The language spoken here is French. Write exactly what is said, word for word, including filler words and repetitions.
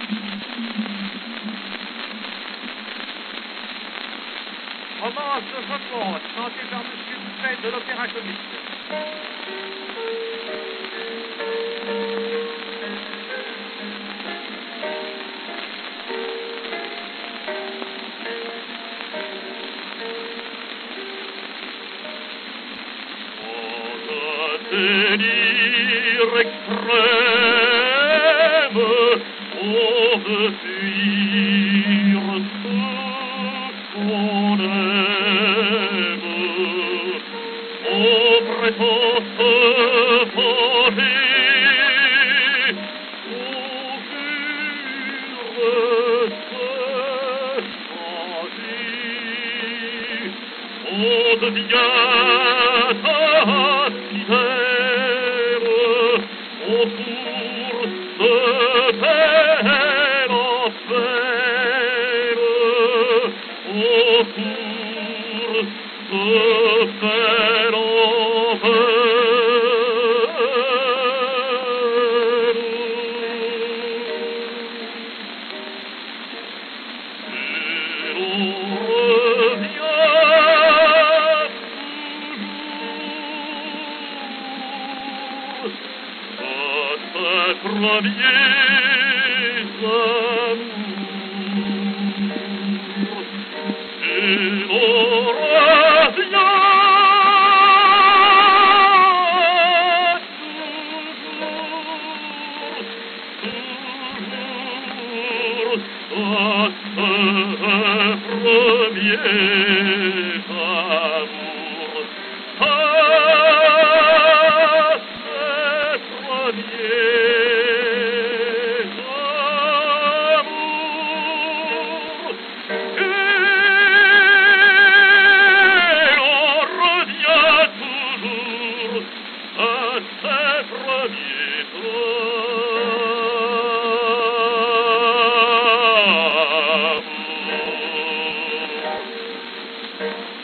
Romance Faucon, chantée par Monsieur Buffet de l'Opéra Comique. Délire extrême, on veut fuir ce qu'on aime. On prétend se venger, on jure se changer. On devient au cours de bel enfer, au cours de bel enfer. Et l'on revient toujours premiers amours, et l'on revient toujours, toujours à ce premier amour, à ce premier. Thank you.